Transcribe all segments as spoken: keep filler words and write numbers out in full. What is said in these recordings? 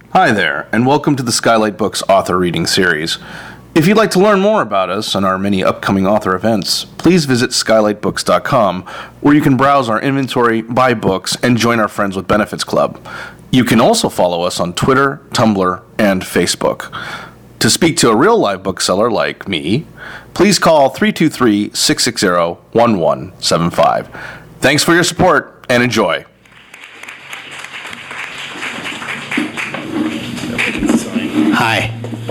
Hi there, and welcome to the Skylight Books author reading series. If you'd like to learn more about us and our many upcoming author events, please visit skylight books dot com, where you can browse our inventory, buy books, and join our Friends with Benefits Club. You can also follow us on Twitter, Tumblr, and Facebook. To speak to a real live bookseller like me, please call three two three, six six zero, one one seven five. Thanks for your support, and enjoy. Hi.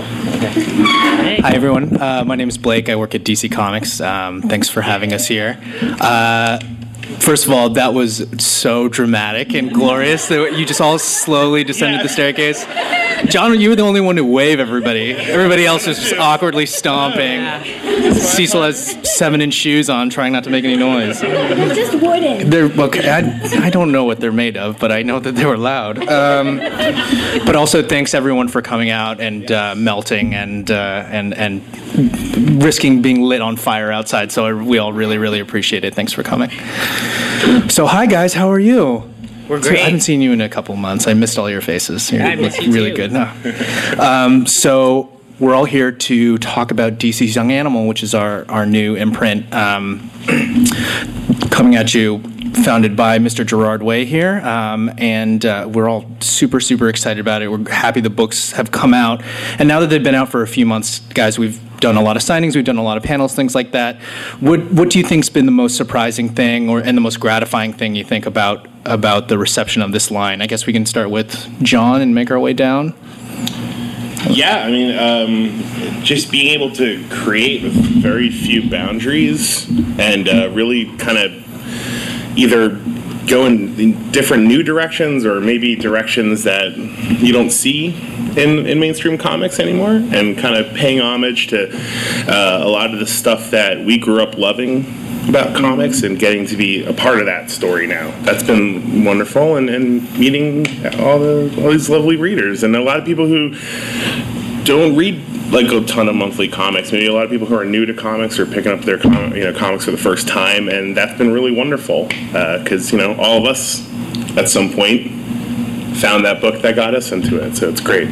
Hi, everyone. Uh, my name is Blake. I work at D C Comics. Um, thanks for having us here. Uh, first of all, that was so dramatic and glorious that you just all slowly descended yeah. the staircase. John, you were the only one to wave everybody. Everybody else was just awkwardly stomping. Yeah. Cecil has seven-inch shoes on, trying not to make any noise. They're just wooden. They're okay. I, I don't know what they're made of, but I know that they were loud. Um, but also, thanks everyone for coming out and uh, melting and uh, and and risking being lit on fire outside. So we all really, really appreciate it. Thanks for coming. So, hi guys, how are you? We're great. So I haven't seen you in a couple months. I missed all your faces. You I look miss you really too. good. No. Um, so we're all here to talk about D C's Young Animal, which is our, our new imprint um, coming at you, founded by Mister Gerard Way here. Um, and uh, we're all super, super excited about it. We're happy the books have come out. And now that they've been out for a few months, guys, we've done a lot of signings, we've done a lot of panels, things like that. What what do you think's been the most surprising thing or and the most gratifying thing you think about about the reception of this line? I guess we can start with John and make our way down. Yeah, I mean, um, just being able to create with very few boundaries and uh, really kind of either go in, in different new directions or maybe directions that you don't see in, in mainstream comics anymore, and kind of paying homage to uh, a lot of the stuff that we grew up loving about comics and getting to be a part of that story now. That's been wonderful, and, and meeting all the all these lovely readers and a lot of people who don't read like a ton of monthly comics. Maybe a lot of people who are new to comics or picking up their com- you know comics for the first time, and that's been really wonderful because uh, you know all of us at some point found that book that got us into it, so it's great.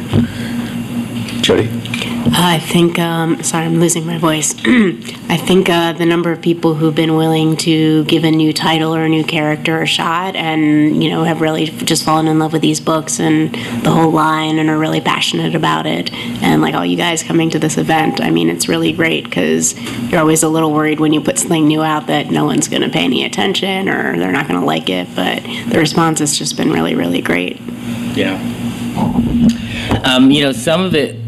Jody? I think, um, sorry, I'm losing my voice. I think uh, the number of people who've been willing to give a new title or a new character a shot and, you know, have really just fallen in love with these books and the whole line and are really passionate about it. And, like, all you guys coming to this event, I mean, it's really great because you're always a little worried when you put something new out that no one's going to pay any attention or they're not going to like it. But the response has just been really, really great. Yeah. Um, you know, some of it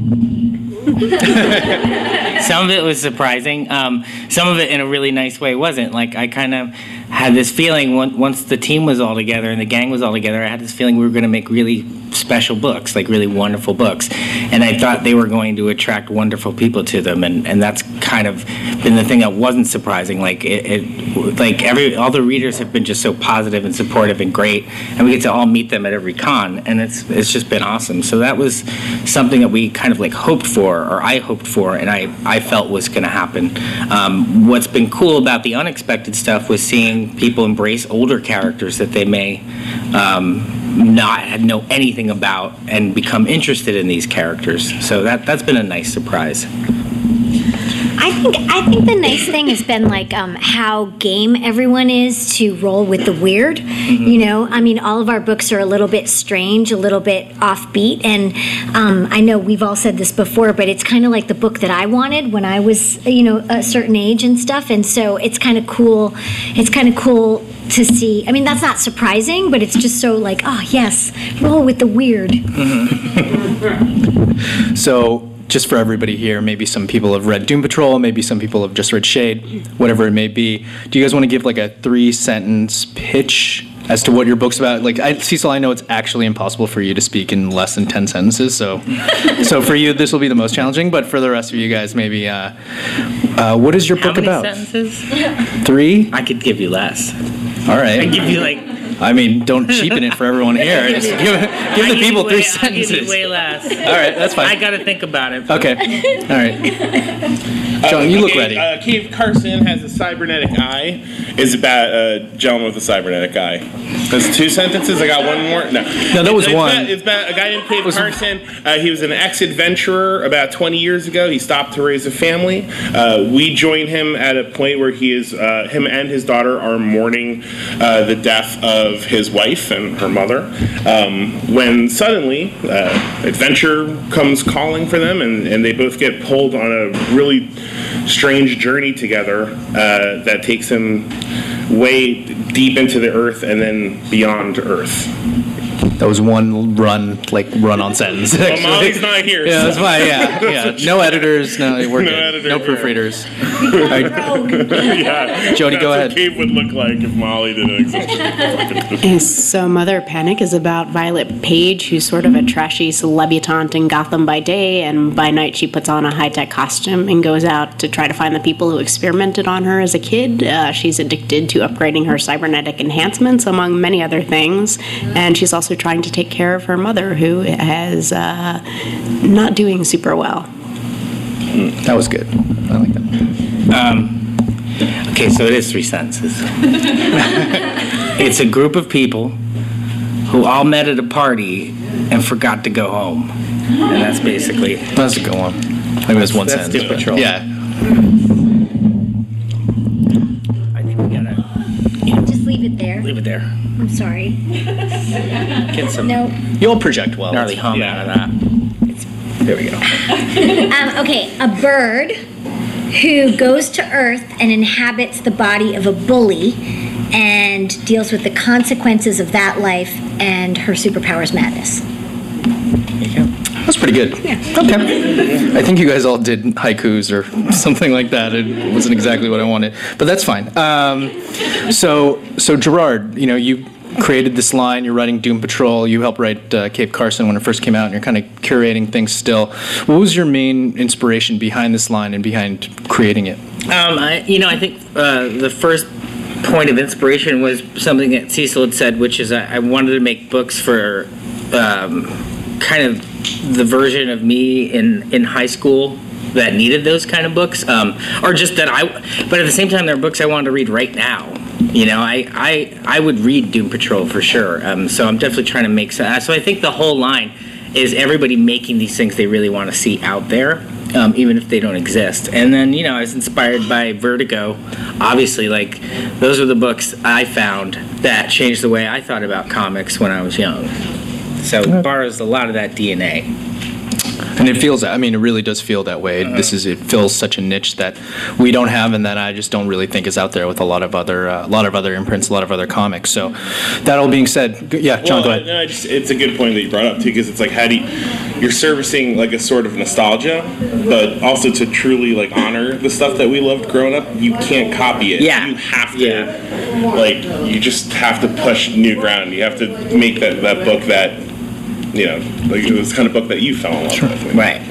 some of it was surprising. Um, some of it in a really nice way wasn't. Like, I kind of had this feeling once the team was all together and the gang was all together, I had this feeling we were going to make really special books, like really wonderful books. And I thought they were going to attract wonderful people to them. And, and that's kind of been the thing that wasn't surprising. Like, it, it, like every all the readers have been just so positive and supportive and great. And we get to all meet them at every con. And it's it's just been awesome. So that was something that we kind of like hoped for, or I hoped for, and I, I felt was going to happen. Um, what's been cool about the unexpected stuff was seeing people embrace older characters that they may um, not know anything about and become interested in these characters. So that, that's been a nice surprise. I think I think the nice thing has been like um, how game everyone is to roll with the weird. Mm-hmm. You know, I mean, all of our books are a little bit strange, a little bit offbeat, and um, I know we've all said this before, but it's kind of like the book that I wanted when I was, you know, a certain age and stuff, and so it's kind of cool. It's kind of cool to see. I mean, that's not surprising, but it's just so like, oh yes, roll with the weird. Mm-hmm. So. Just for everybody here, maybe some people have read Doom Patrol, maybe some people have just read Shade, whatever it may be. Do you guys want to give like a three-sentence pitch as to what your book's about? Like, I, Cecil, I know it's actually impossible for you to speak in less than ten sentences, so so for you, this will be the most challenging, but for the rest of you guys, maybe, uh, uh, what is your How book many about? Sentences? Three? I could give you less. All right. I could give you like I mean, don't cheapen it for everyone here. Just give, give I the give people you three way, I'll give you sentences. way less. All right, that's fine. I got to think about it. Okay. All right. John, you look okay, ready. Uh, Cave Carson has a cybernetic eye. Is about a gentleman with a cybernetic eye. That's two sentences. I got one more. No, No, that was it's one. About, it's about a guy named Cave Was- Carson. Uh, he was an ex-adventurer about twenty years ago. He stopped to raise a family. Uh, we join him at a point where he is, uh, him and his daughter are mourning uh, the death of his wife and her mother. Um, when suddenly, uh, adventure comes calling for them, and, and they both get pulled on a really strange journey together uh, that takes them way deep into the earth and then beyond earth. That was one run, like run-on sentence. Well, actually. Molly's not here. Yeah, so- that's fine. Yeah, yeah. No editors. No, we're No good. editors, No yeah. proofreaders. All right. yeah. Jody, That's go what ahead. Cave would look like if Molly didn't exist. So Mother Panic is about Violet Page, who's sort of a trashy celebutante in Gotham by day, and by night she puts on a high-tech costume and goes out to try to find the people who experimented on her as a kid. Uh, she's addicted to upgrading her cybernetic enhancements, among many other things, and she's also trying to take care of her mother, who is uh, not doing super well. That was good. I like that. Okay, so it is three sentences. It's a group of people who all met at a party and forgot to go home. And that's basically it. That's a good one. I think that's one That's sentence. Doom Patrol. Yeah. I think we gotta Just leave it there. leave it there. I'm sorry. Get some No. You'll project well. gnarly hum out of that. There we go. Um, okay, a bird who goes to Earth and inhabits the body of a bully and deals with the consequences of that life and her superpowers madness. That's pretty good. Yeah. Okay. I think you guys all did haikus or something like that. It wasn't exactly what I wanted, but that's fine. Um, so, so Gerard, you know, you created this line. You're writing Doom Patrol. You helped write uh, Cave Carson when it first came out, and you're kind of curating things still. What was your main inspiration behind this line and behind creating it? Um, I, you know, I think uh, the first point of inspiration was something that Cecil had said, which is I, I wanted to make books for um, kind of the version of me in, in high school that needed those kind of books, um, or just that I. But at the same time, they're books I wanted to read right now. You know, I I, I would read Doom Patrol for sure. Um, so I'm definitely trying to make. So I think the whole line is everybody making these things they really want to see out there, um, even if they don't exist. And then, you know, I was inspired by Vertigo. Obviously, like, those are the books I found that changed the way I thought about comics when I was young. So it borrows a lot of that D N A. And it feels, I mean, it really does feel that way. Uh-huh. This is, it fills such a niche that we don't have, and that I just don't really think is out there with a lot of other, uh, a lot of other imprints, a lot of other comics. So, that all being said, g- yeah, John, well, go ahead. No, I just, it's a good point that you brought up too, because it's like, how do you, you're servicing like a sort of nostalgia, but also to truly like honor the stuff that we loved growing up. You can't copy it. Yeah. You have to, Yeah. like, you just have to push new ground. You have to make that that book that, you know, like it was the kind of book that you fell in love with. Right.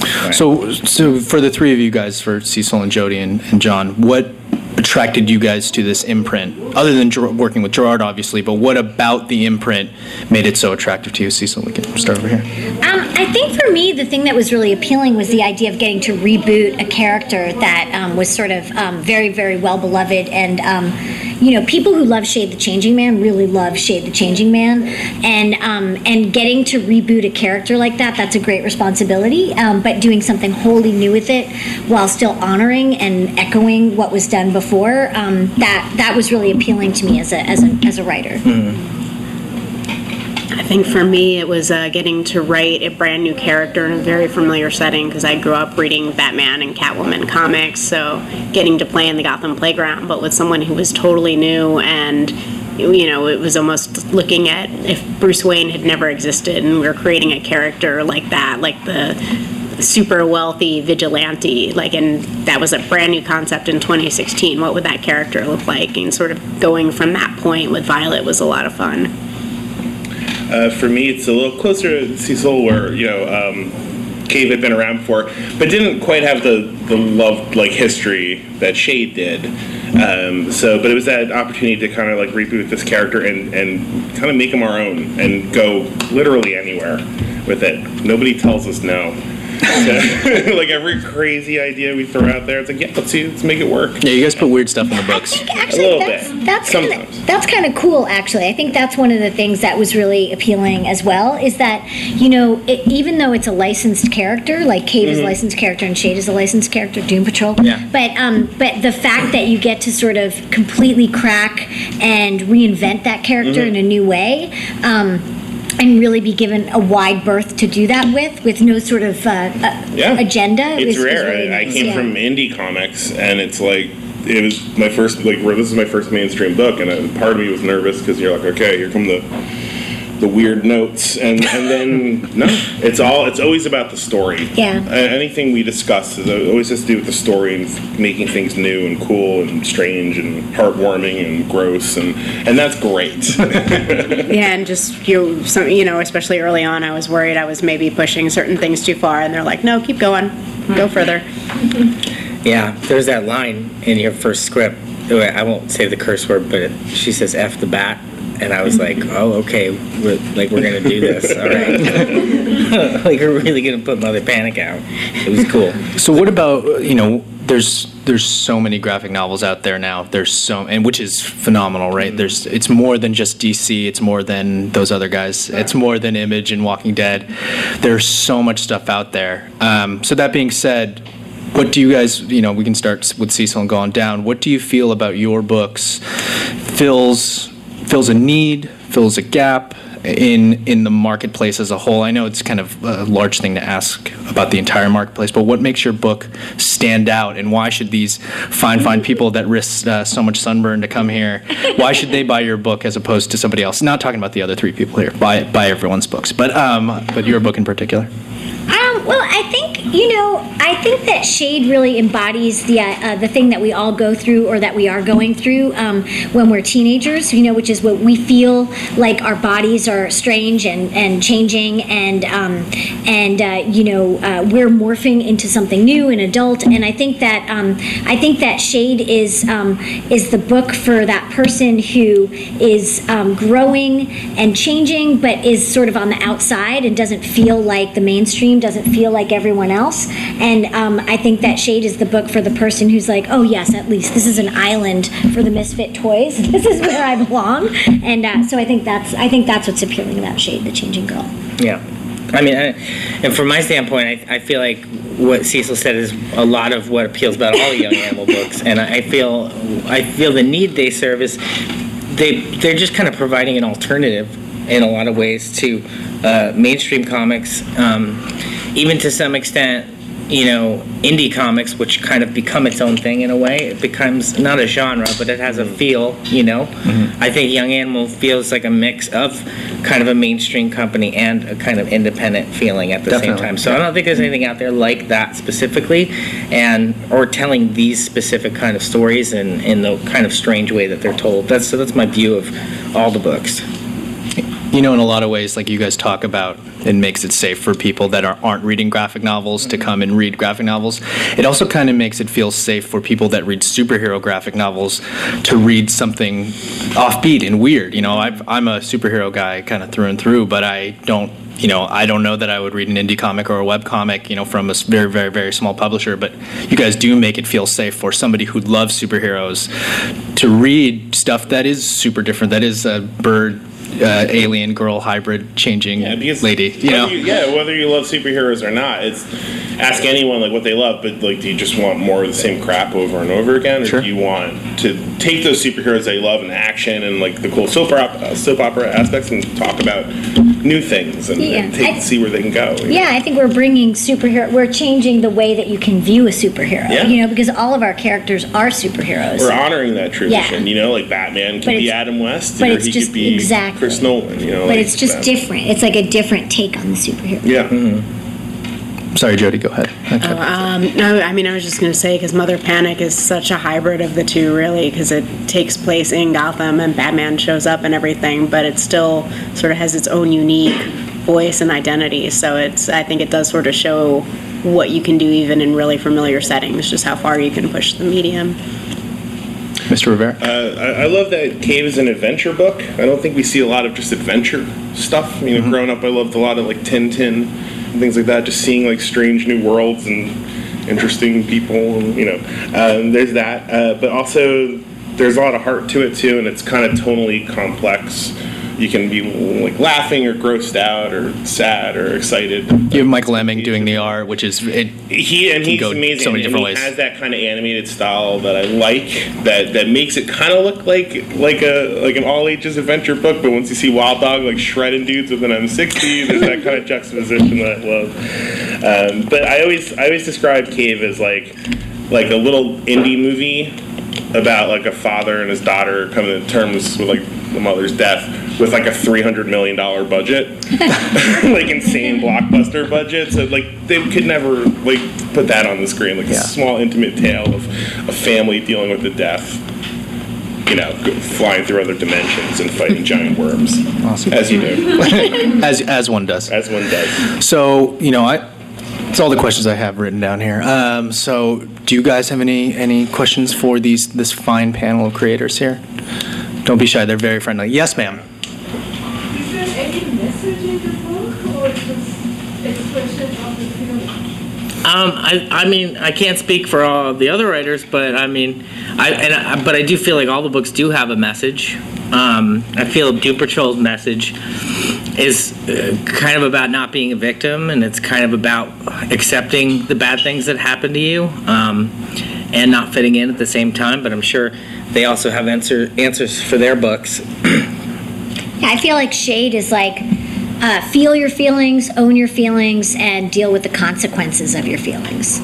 So, so for the three of you guys, for Cecil and Jody and, and John, what attracted you guys to this imprint? Other than Ger- working with Gerard, obviously, but what about the imprint made it so attractive to you, Cecil? We can start over here. Um, I think for me, the thing that was really appealing was the idea of getting to reboot a character that um, was sort of um, very, very well beloved. And, um, you know, people who love Shade the Changing Man really love Shade the Changing Man. And um, and getting to reboot a character like that, that's a great responsibility. Um, but doing something wholly new with it while still honoring and echoing what was done before, um, that, that was really appealing to me as a, as a, as a writer. Mm-hmm. I think for me, it was uh, getting to write a brand new character in a very familiar setting, because I grew up reading Batman and Catwoman comics, so getting to play in the Gotham playground, but with someone who was totally new, and you know, it was almost looking at if Bruce Wayne had never existed and we were creating a character like that, like the super wealthy vigilante, like, and that was a brand new concept in twenty sixteen. What would that character look like? And sort of going from that point with Violet was a lot of fun. Uh, for me, it's a little closer to Cecil, where, you know, um, Cave had been around before, but didn't quite have the, the love, like, history that Shade did. Um, so, but it was that opportunity to kind of like reboot this character and, and kind of make him our own and go literally anywhere with it. Nobody tells us no. So, like every crazy idea we throw out there, it's like, yeah, let's see, let's make it work. Yeah, you guys put weird stuff in the I books. think A actually little that's bit. that's kind Sometimes. of that's kind of cool. Actually, I think that's one of the things that was really appealing as well. Is that you know it, even though it's a licensed character, like Cave is a licensed character and Shade is a licensed character, Doom Patrol. Yeah. But um, but the fact that you get to sort of completely crack and reinvent that character in a new way. Um, and really be given a wide berth to do that with, with no sort of uh, uh, Yeah. agenda. It's was- was rare. really I, I nice, came yeah. from indie comics, and it's like it was my first like this is my first mainstream book, and uh, part of me was nervous because you're like, okay, here come the the weird notes, and and then no, it's all it's always about the story. Yeah. Uh, anything we discuss is always has to do with the story and f- making things new and cool and strange and heartwarming and gross, and and that's great. Yeah, and just you, some, you know, especially early on, I was worried I was maybe pushing certain things too far, and they're like, no, keep going, go further. Yeah, there's that line in your first script. I won't say the curse word, but it, she says "F the bat," and I was like, "Oh, okay, we're, like we're gonna do this, all right." Like we're really gonna put Mother Panic out. It was cool. So what about, you know, there's there's so many graphic novels out there now. There's so, and which is phenomenal, right? There's it's more than just D C. It's more than those other guys. It's more than Image and Walking Dead. There's so much stuff out there. Um, so that being said, what do you guys, you know, we can start with Cecil and go on down. What do you feel about your books fills fills a need, fills a gap in in the marketplace as a whole? I know it's kind of a large thing to ask about the entire marketplace, but what makes your book stand out, and why should these fine, fine people that risk uh, so much sunburn to come here, why should they buy your book as opposed to somebody else? Not talking about the other three people here. Buy buy everyone's books, but um, but your book in particular. Um, well, I think you know. I think that Shade really embodies the uh, uh, the thing that we all go through, or that we are going through um, when we're teenagers. You know, which is what we feel like our bodies are strange and, and changing, and um, and uh, you know uh, we're morphing into something new and adult. And I think that um, I think that Shade is um, is the book for that person who is um, growing and changing, but is sort of on the outside and doesn't feel like the mainstream. Doesn't feel like everyone else, and um, I think that Shade is the book for the person who's like, oh yes, at least this is an island for the misfit toys. This is where I belong, and uh, so I think that's I think that's what's appealing about Shade, the Changing Girl. Yeah. I mean, I, and from my standpoint, I, I feel like what Cecil said is a lot of what appeals about all the Young Animal books, and I feel I feel the need they serve is they they're just kind of providing an alternative in a lot of ways to uh, mainstream comics, um, even to some extent, you know, indie comics, which kind of become its own thing in a way. It becomes not a genre, but it has a feel, you know. Mm-hmm. I think Young Animal feels like a mix of kind of a mainstream company and a kind of independent feeling at the Definitely. same time. So I don't think there's anything out there like that specifically, and or telling these specific kind of stories in, in the kind of strange way that they're told. That's so that's my view of all the books. You know, in a lot of ways, like you guys talk about, it makes it safe for people that are, aren't reading graphic novels to come and read graphic novels. It also kind of makes it feel safe for people that read superhero graphic novels to read something offbeat and weird. You know, I've, I'm a superhero guy kind of through and through, but I don't, you know, I don't know that I would read an indie comic or a web comic, you know, from a very, very, very small publisher. But you guys do make it feel safe for somebody who loves superheroes to read stuff that is super different, that is a bird, Uh, alien girl hybrid changing Yeah, because lady, you know. whether you, yeah, whether you love superheroes or not, it's ask anyone like what they love. But like, do you just want more of the same crap over and over again, or Sure. do you want to take those superheroes they love and action and like the cool soap opera, soap opera aspects and talk about new things and, Yeah, and take, I- see where they can go? you know? Yeah, I think we're bringing superhero. We're changing the way that you can view a superhero. Yeah. You know, because all of our characters are superheroes. We're honoring that tradition. Yeah. You know, like Batman But could be it's- Adam West, but or it's he just could be exactly. Chris Nolan. You know, but like it's just that. different. It's like a different take on the superhero. Yeah. Sorry, Jody, go ahead. Okay. Um, no, I mean, I was just going to say, because Mother Panic is such a hybrid of the two, really, because it takes place in Gotham and Batman shows up and everything, but it still sort of has its own unique voice and identity. So it's, I think it does sort of show what you can do even in really familiar settings, just how far you can push the medium. Mister Rivera? Uh, I, I love that Cave is an adventure book. I don't think we see a lot of just adventure stuff. You know, Mm-hmm. growing up, I loved a lot of like Tintin and things like that. Just seeing like strange new worlds and interesting people. And, you know, um, there's that. Uh, but also, there's a lot of heart to it too, and it's kind of tonally complex. You can be like laughing or grossed out or sad or excited. You have Michael Lemming doing the art, which is it, He and can he's go amazing. so many and different he ways. has that kind of animated style that I like. That that makes it kind of look like like a like an all ages adventure book. But once you see Wild Dog like shredding dudes with an M sixty, there's that kind of juxtaposition that I love. Um, but I always I always describe Cave as like like a little indie movie about like a father and his daughter coming to terms with like the mother's death with like a three hundred million dollars budget, like insane blockbuster budget. So like they could never like put that on the screen, like Yeah. a small intimate tale of a family dealing with the death, you know, go- flying through other dimensions and fighting giant worms, Awesome. as you do, as as one does. as one does. So, you know, I that's all the questions I have written down here. Um, so, do you guys have any any questions for these this fine panel of creators here? Don't be shy; they're very friendly. Yes, ma'am. Is there any message in the book, or just expression of the feeling? Um, I, I mean, I can't speak for all of the other writers, but I mean, I, and I, but I do feel like all the books do have a message. Um, I feel Doom Patrol's message is uh, kind of about not being a victim, and it's kind of about accepting the bad things that happen to you, um, and not fitting in at the same time. But I'm sure they also have answer, answers for their books. Yeah, I feel like Shade is like uh, feel your feelings, own your feelings, and deal with the consequences of your feelings.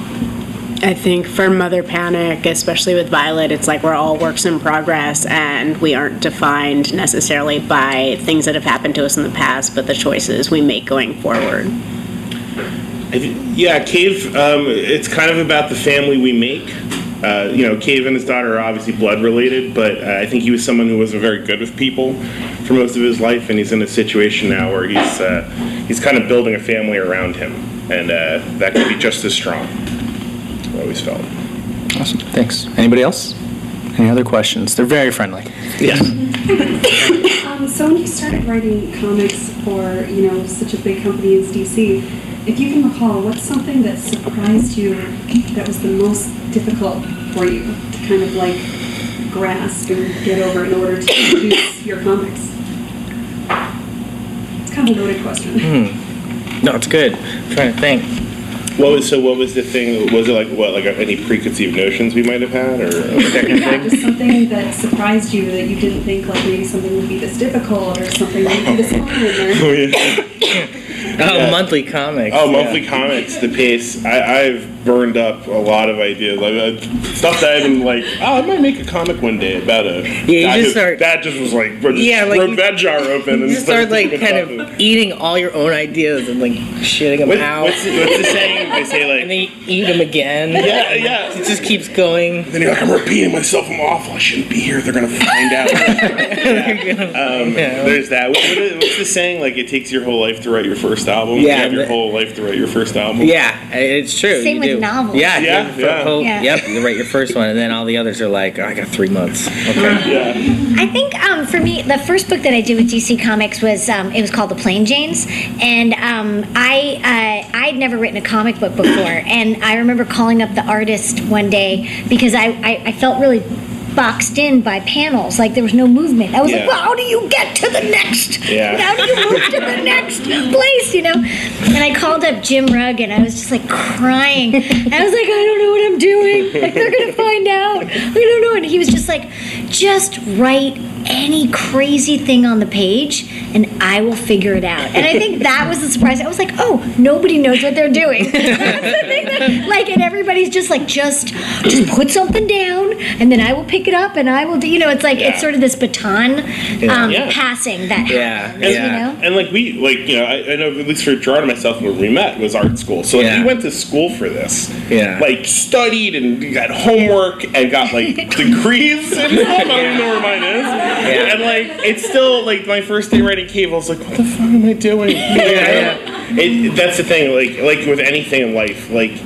I think for Mother Panic, especially with Violet, it's like we're all works in progress and we aren't defined necessarily by things that have happened to us in the past, but the choices we make going forward. I thi- Yeah, Cave, um, it's kind of about the family we make. Uh, you know, Cave and his daughter are obviously blood related, but uh, I think he was someone who wasn't very good with people for most of his life, and he's in a situation now where he's uh, he's kind of building a family around him, and uh, that could be just as strong. I always felt. Awesome. Thanks. Anybody else? Any other questions? They're very friendly. Yes. Um, so when you started writing comics for, you know, such a big company as D C, if you can recall, what's something that surprised you that was the most difficult for you to kind of like grasp and get over in order to produce your comics? It's kind of a loaded question. No, it's good. I'm trying to think. What was so? What was the thing? Was it like what? Like any preconceived notions we might have had, or that kind of Yeah, thing? just something that surprised you that you didn't think like maybe something would be this difficult or something would be this fun or Oh, yeah. Oh, monthly comics. Oh, yeah. monthly comics, the pace. I, I've burned up a lot of ideas, like uh, stuff that I've been like, oh, I might make a comic one day about a. you that just start- That just was like, just Yeah, like broke you- that jar open You and just start like thinking kind about of eating all your own ideas and like shitting them What, out, what's, the, what's the saying? They say like, and then you eat them again. yeah, yeah. It just keeps going. Then you're like, I'm repeating myself. I'm awful. I shouldn't be here. They're gonna find out. um, Yeah. There's that. What, what is, what's the saying? Like, it takes your whole life to write your first album. You Yeah, have your the- whole life to write your first album. Yeah, it's true. Same you with do. novels. Yeah, Yeah, you- for yeah. a whole- Yeah. Yep, you write your first one, and then all the others are like, oh, I got three months. Okay. Yeah. I think um, for me, the first book that I did with D C Comics was um, it was called The Plain Janes, and um, I uh, I had never written a comic book before, and I remember calling up the artist one day because I, I, I felt really boxed in by panels, like there was no movement. I was Yeah. like, well, how do you get to the next? Yeah. How do you move to the next place? You know? And I called up Jim Rugg, and I was just like crying. And I was like, I don't know what I'm doing. Like they're gonna find out. I don't know. And he was just like, just write any crazy thing on the page and I will figure it out. And I think that was the surprise. I was like, oh, nobody knows what they're doing. Like, and everybody's just like, just just put something down and then I will pick it up and I will do, you know, it's like, Yeah. it's sort of this baton um, Yeah. passing that Yeah, happens, yeah. you know? And like we, like you know, I, I know at least for Gerard and myself when we met was art school. So like Yeah. we went to school for this. Yeah. Like studied and got homework and got like degrees. And I don't even know where mine is. Yeah. And like it's still like my first day writing Cave. I was like, what the fuck am I doing? Yeah, It, that's the thing. Like like with anything in life, like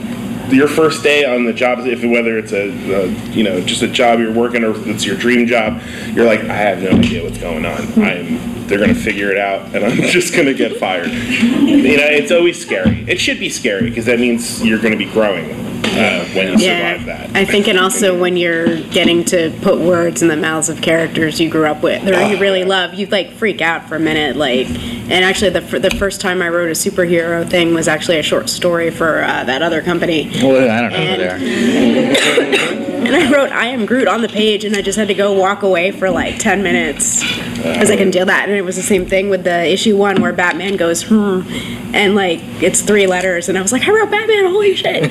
your first day on the job, if whether it's a, a you know just a job you're working or it's your dream job, you're like, I have no idea what's going on. I'm they're gonna figure it out, and I'm just gonna get fired. You know, it's always scary. It should be scary because that means you're gonna be growing uh, when you Yeah, survive that. I think, and also when you're getting to put words in the mouths of characters you grew up with or you really love, you like freak out for a minute. Like, and actually, the f- the first time I wrote a superhero thing was actually a short story for uh, that other company. Well, I don't know And- who they are. And I wrote "I am Groot" on the page, and I just had to go walk away for like ten minutes because I couldn't deal that. And it was the same thing with the issue one where Batman goes "hmm," and like it's three letters, and I was like, I wrote Batman, holy shit!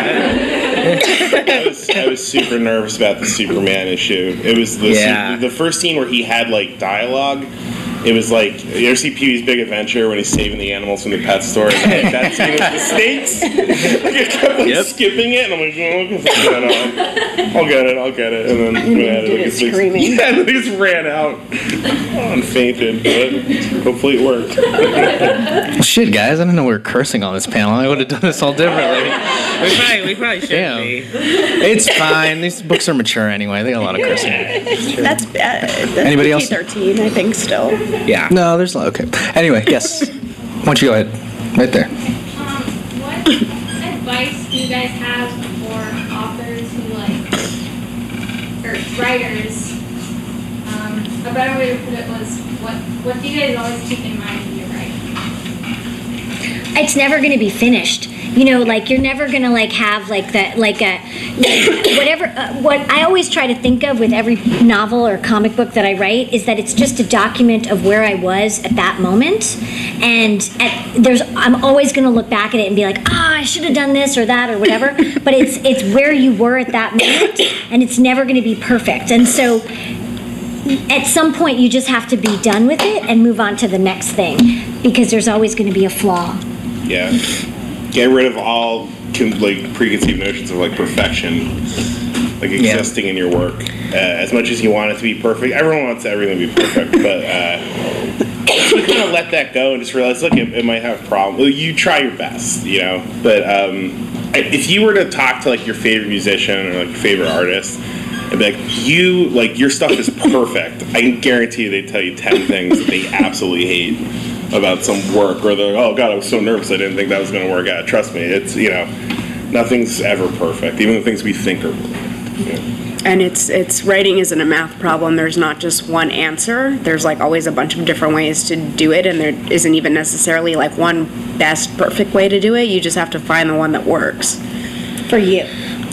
I was, I was super nervous about the Superman issue. It was the Yeah. the first scene where he had like dialogue. It was like, you ever see Pee-wee's Big Adventure when he's saving the animals from the pet store? And like, that scene with the snakes. Like, I kept like Yep. skipping it, and I'm like, oh, no, no, I'll get it, I'll get it. And then when I had did like, it a six- screaming. Yeah, and they just ran out and fainted. But hopefully it worked. Shit, guys, I didn't know we were cursing on this panel. I would have done this all differently. We probably, we probably should Damn. be. It's fine. These books are mature anyway. They got a lot of cursing. That's bad. That's Anybody else? P thirteen, I think, still. Yeah. No, there's not. Okay. Anyway, yes. Why don't you go ahead? Right there. Um, what advice do you guys have for authors who like, or writers? Um, a better way to put it was, what what do you guys always keep in mind when you're writing? It's never going to be finished. You know, like you're never going to like have like that, like a, like, whatever, uh, what I always try to think of with every novel or comic book that I write is that it's just a document of where I was at that moment. And at, there's, I'm always going to look back at it and be like, ah, I should have done this or that or whatever. But it's, it's where you were at that moment, and it's never going to be perfect. And so at some point you just have to be done with it and move on to the next thing, because there's always going to be a flaw. Yeah. Get rid of all con- like preconceived notions of like perfection, like existing in your work. Uh, as much as you want it to be perfect, everyone wants everything to be perfect, but uh, you kind of let that go and just realize, look, it, it might have problems. Well, you try your best, you know. But um, if you were to talk to like your favorite musician or like your favorite artist, and be like, you like your stuff is perfect, I can guarantee you they tell you ten things that they absolutely hate about some work, or they're like, oh god, I was so nervous, I didn't think that was going to work out. Trust me, it's, you know, nothing's ever perfect, even the things we think are perfect. Yeah. And it's it's writing isn't a math problem. There's not just one answer. There's like always a bunch of different ways to do it, and there isn't even necessarily like one best perfect way to do it. You just have to find the one that works for you.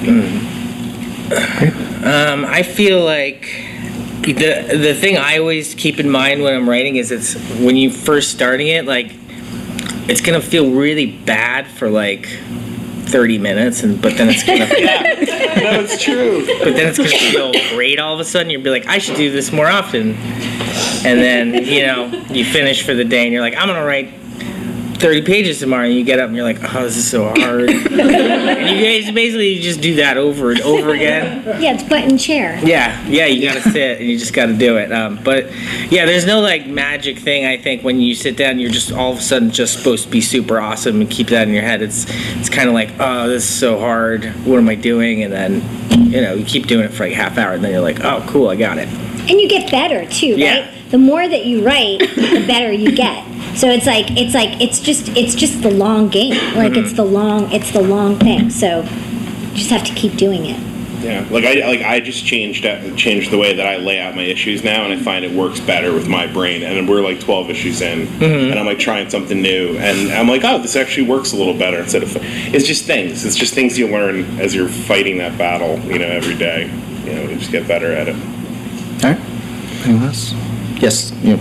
Um, I feel like the the thing I always keep in mind when I'm writing is it's when you first starting it, like it's gonna feel really bad for like thirty minutes, and but then it's gonna Yeah, no, it's true. but then it's gonna feel great all of a sudden. You'll be like, I should do this more often, and then you know you finish for the day and you're like, I'm gonna write thirty pages tomorrow, and you get up and you're like, oh, this is so hard. And you guys basically just do that over and over again. Yeah, it's butt and chair. Yeah, yeah, you gotta sit and you just gotta do it. Um, but yeah, there's no like magic thing. I think when you sit down, you're just all of a sudden just supposed to be super awesome and keep that in your head. It's it's kind of like, oh, this is so hard. What am I doing? And then you know you keep doing it for like half hour, and then you're like, oh, cool, I got it. And you get better too, right? Yeah. The more that you write, the better you get. So it's like it's like it's just it's just the long game. Like Mm-hmm. it's the long it's the long thing. So you just have to keep doing it. Yeah, like I like I just changed uh, changed the way that I lay out my issues now, and I find it works better with my brain. And we're like twelve issues in, Mm-hmm. and I'm like trying something new, and I'm like, oh, this actually works a little better instead of. It's just things. It's just things you learn as you're fighting that battle, you know, every day. You know, you just get better at it. All right. Anyone else? Yes. You.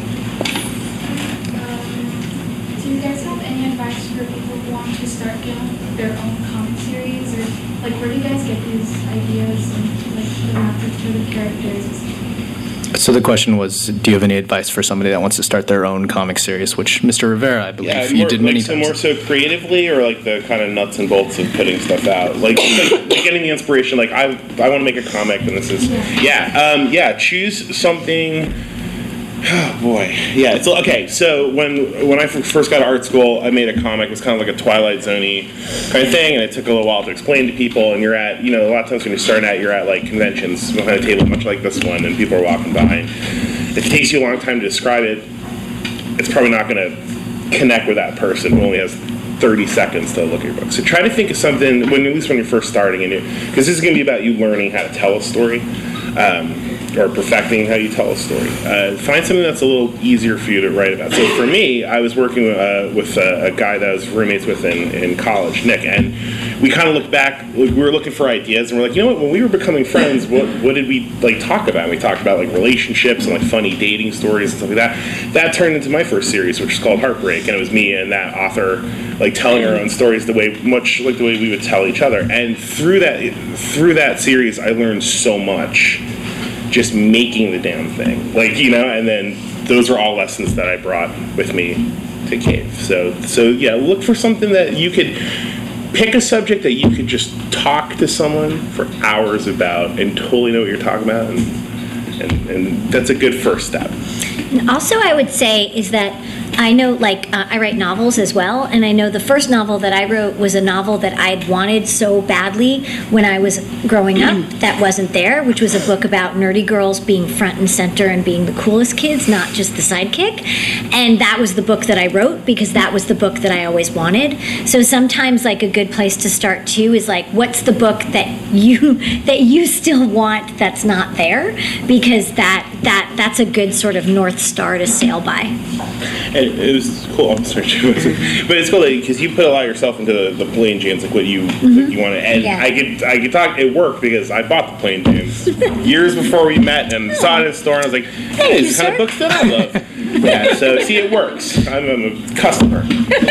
Um, do you guys have any advice for people who want to start you know, their own comic series, or like where do you guys get these ideas and like the methods for the characters? So the question was, do you have any advice for somebody that wants to start their own comic series? Which Mister Rivera, I believe, Yeah, you more, did like, many so times. more so creatively, or like the kind of nuts and bolts of putting stuff out, like, like, like getting the inspiration. Like I, I want to make a comic, and this is, yeah, um, yeah. Choose something Oh boy, yeah. It's okay. So when when I first got to art school, I made a comic. It was kind of like a Twilight Zone-y kind of thing, and it took a little while to explain to people. And you're at, you know, a lot of times when you're starting out, you're at like conventions behind a table, much like this one, and people are walking by. If it takes you a long time to describe it, it's probably not going to connect with that person who only has thirty seconds to look at your book. So try to think of something when, at least when you're first starting, and because this is going to be about you learning how to tell a story. Um, or perfecting how you tell a story. Uh, find something that's a little easier for you to write about. So for me, I was working uh, with a, a guy that I was roommates with in, in college, Nick, and we kind of looked back, we were looking for ideas, and we're like, you know what, when we were becoming friends, what, what did we like talk about? And we talked about like relationships and like funny dating stories and stuff like that. That turned into my first series, which is called Heartbreak, and it was me and that author like telling our own stories the way, much like the way we would tell each other. And through that, through that series, I learned so much. Just making the damn thing, like, you know, and then those are all lessons that I brought with me to Cave. So, so yeah, look for something that you could pick a subject that you could just talk to someone for hours about and totally know what you're talking about, and and, and that's a good first step. And also, I would say is that I know, like, uh, I write novels as well, and I know the first novel that I wrote was a novel that I had wanted so badly when I was growing up that wasn't there, which was a book about nerdy girls being front and center and being the coolest kids, not just the sidekick. And that was the book that I wrote because that was the book that I always wanted. So sometimes, like, a good place to start too is like, what's the book that you that you still want that's not there? Because that that that's a good sort of north star to sail by. And it was cool. I'm sorry, but it's cool because you put a lot of yourself into the, the plain Janes, like what you Mm-hmm. what you want to. And Yeah. I could I could talk. It worked because I bought the plain Janes years before we met and saw it in the store, and I was like, "Hey, these you, kind of sir. books that I love." Yeah. So see, it works. I'm, I'm a customer.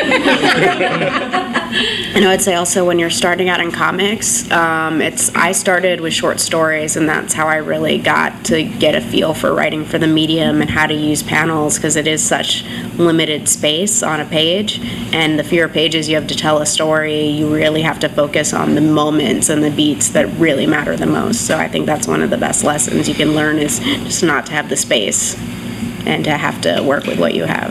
And I would say also when you're starting out in comics, um, it's I started with short stories, and that's how I really got to get a feel for writing for the medium and how to use panels, because it is such limited space on a page, and the fewer pages you have to tell a story, you really have to focus on the moments and the beats that really matter the most. So I think that's one of the best lessons you can learn, is just not to have the space and to have to work with what you have.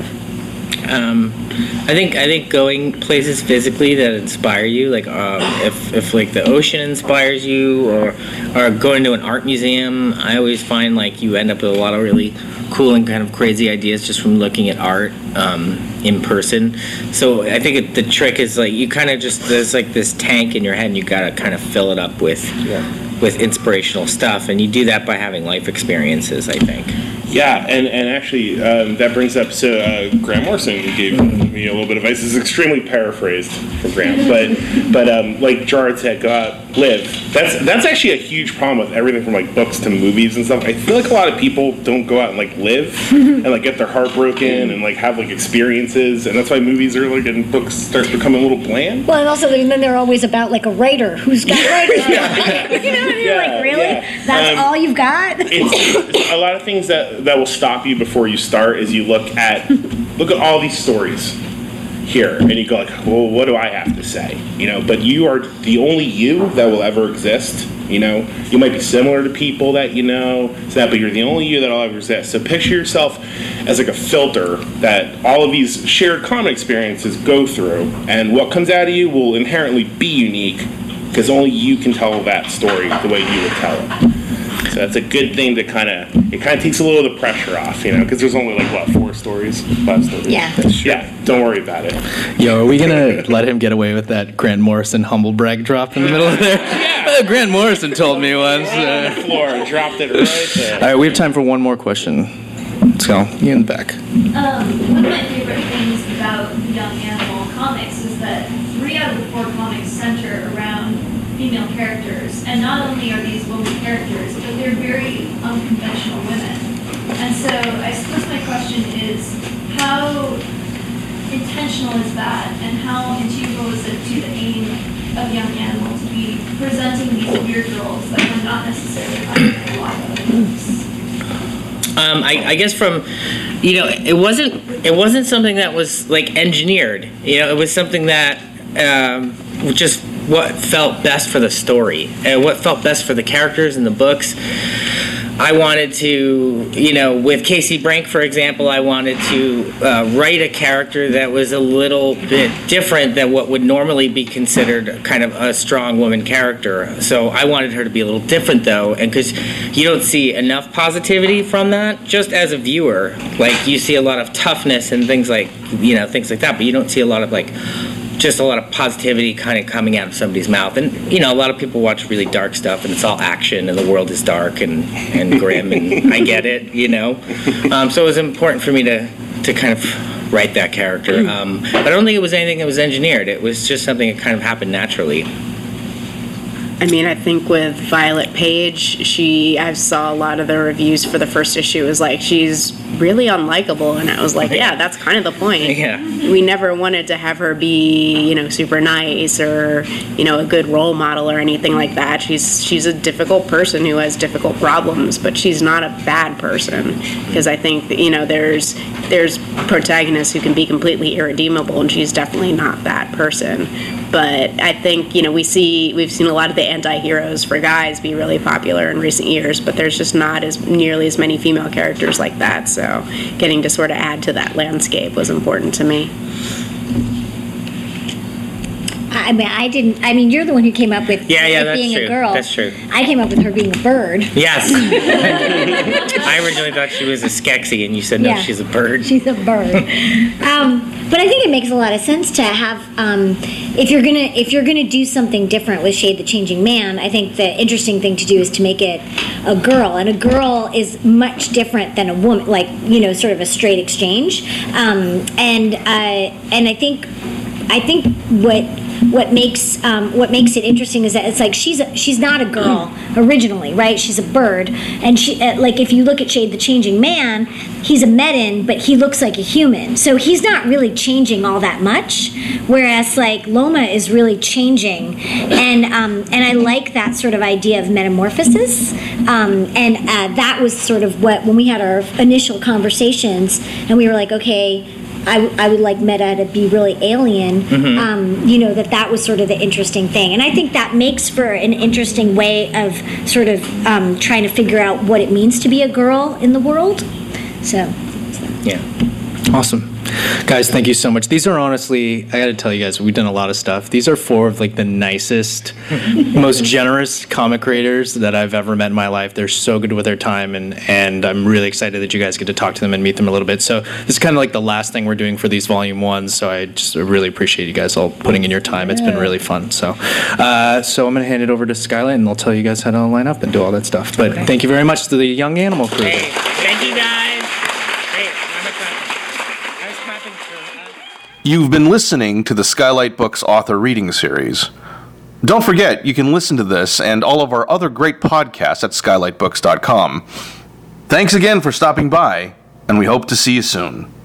Um, I think I think going places physically that inspire you, like um, if, if like the ocean inspires you, or or going to an art museum, I always find like you end up with a lot of really cool and kind of crazy ideas just from looking at art um, in person. So I think it, the trick is like you kind of just there's like this tank in your head, and you gotta kind of fill it up with with inspirational stuff, and you do that by having life experiences, I think. Yeah, and, and actually, um, that brings up, so uh, Grant Morrison gave me a little bit of advice. This is extremely paraphrased from Grant, but but um, like Gerard said, go out, live. That's that's actually a huge problem with everything from like books to movies and stuff. I feel like a lot of people don't go out and like live and like get their heart broken and like have like experiences, and that's why movies are like and books start becoming a little bland. Well, and also then they're always about like a writer who's got writers. Yeah. You know what I mean? Yeah, Like, really? yeah. That's Um, all you've got? It's a lot of things that, that will stop you before you start is you look at look at all these stories here, and you go like, well, what do I have to say? You know, but you are the only you that will ever exist. You know, you might be similar to people that you know, so that, but you're the only you that'll ever exist. So picture yourself as like a filter that all of these shared common experiences go through, and what comes out of you will inherently be unique because only you can tell that story the way you would tell it. So that's a good thing to kind of, it kind of takes a little of the pressure off, you know, because there's only like, what, four stories? Five stories? Yeah. Yeah, don't worry about it. Yo, are we gonna let him get away with that Grant Morrison humble brag drop in the middle of there? Uh, Grant Morrison told me once. Right on the Uh, floor, dropped it right there. all right, we have time for one more question. Let's go. You in the back. Um, one of my favorite things about the Young Animal comics is that three out of the four comics center around female characters, and not only are these women characters, but they're very unconventional women. And so I suppose my question is, how intentional is that, and how integral is it to the aim of Young Animal to be presenting these weird girls that are not necessarily found in a lot of other books? Um, I, I guess from, you know, it wasn't it wasn't something that was like engineered. You know, it was something that um, just what felt best for the story and what felt best for the characters in the books. I wanted to, you know, with Casey Brink, for example, I wanted to uh, write a character that was a little bit different than what would normally be considered kind of a strong woman character. So I wanted her to be a little different, though, and because you don't see enough positivity from that, just as a viewer. Like, you see a lot of toughness and things like, you know, things like that, but you don't see a lot of, like, just a lot of positivity kind of coming out of somebody's mouth. And, you know, a lot of people watch really dark stuff, and it's all action, and the world is dark and, and grim, and I get it, you know. Um, so it was important for me to, to kind of write that character. Um, but I don't think it was anything that was engineered. It was just something that kind of happened naturally. I mean, I think with Violet Page, she, I saw a lot of the reviews for the first issue. It was like, she's really unlikable. And I was like, yeah, that's kind of the point. Yeah. We never wanted to have her be, you know, super nice or, you know, a good role model or anything like that. She's she's a difficult person who has difficult problems, but she's not a bad person. Because I think, that, you know, there's there's protagonists who can be completely irredeemable, and she's definitely not that person. But I think, you know, we see, we've seen a lot of the anti-heroes for guys be really popular in recent years, but there's just not as nearly as many female characters like that. So getting to sort of add to that landscape was important to me. I mean, I didn't. I mean, you're the one who came up with Yeah, yeah, it that's being true. a girl. That's true. I came up with her being a bird. Yes. I originally thought she was a Skeksis, and you said, no, Yeah. she's a bird. She's a bird. um, but I think it makes a lot of sense to have um, if you're gonna if you're gonna do something different with Shade the Changing Man. I think the interesting thing to do is to make it a girl, and a girl is much different than a woman. Like, you know, sort of a straight exchange. Um, and uh, and I think I think what. What makes um, what makes it interesting is that it's like she's a, she's not a girl originally, right? She's a bird, and she uh, like if you look at Shade the Changing Man, he's a Metin, but he looks like a human, so he's not really changing all that much. Whereas like Loma is really changing, and um, and I like that sort of idea of metamorphosis, um, and uh, that was sort of what when we had our initial conversations, and we were like, okay. I, I would like Meta to be really alien, mm-hmm. um, you know, that that was sort of the interesting thing. And I think that makes for an interesting way of sort of um, trying to figure out what it means to be a girl in the world. So, yeah. Awesome. Guys, thank you so much. These are honestly, I got to tell you guys, we've done a lot of stuff. These are four of like the nicest, most generous comic creators that I've ever met in my life. They're so good with their time, and, and I'm really excited that you guys get to talk to them and meet them a little bit. So this is kind of like the last thing we're doing for these volume ones, so I just really appreciate you guys all putting in your time. It's been really fun. So uh, so I'm going to hand it over to Skylight, and they'll tell you guys how to line up and do all that stuff. But thank you very much to the Young Animal crew. Hey, thank you guys. Hey, I'm a clapping. I was clapping for us. You've been listening to the Skylight Books author reading series. Don't forget, you can listen to this and all of our other great podcasts at skylight books dot com. Thanks again for stopping by, and we hope to see you soon.